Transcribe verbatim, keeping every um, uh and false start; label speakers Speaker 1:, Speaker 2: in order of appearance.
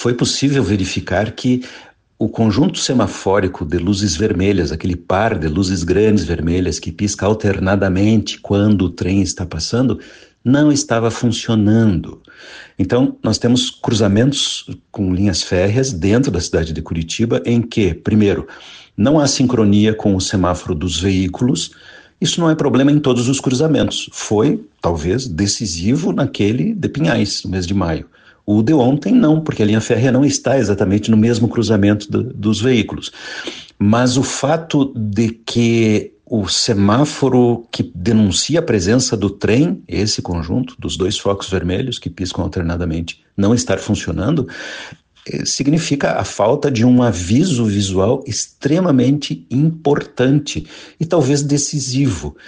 Speaker 1: foi possível verificar que o conjunto semafórico de luzes vermelhas, aquele par de luzes grandes vermelhas que pisca alternadamente quando o trem está passando, não estava funcionando. Então, nós temos cruzamentos com linhas férreas dentro da cidade de Curitiba em que, primeiro, não há sincronia com o semáforo dos veículos. Isso não é problema em todos os cruzamentos. Foi, talvez, decisivo naquele de Pinhais, no mês de maio. O de ontem não, porque a linha férrea não está exatamente no mesmo cruzamento do, dos veículos. Mas o fato de que o semáforo que denuncia a presença do trem, esse conjunto dos dois focos vermelhos que piscam alternadamente, não estar funcionando, significa a falta de um aviso visual extremamente importante e talvez decisivo.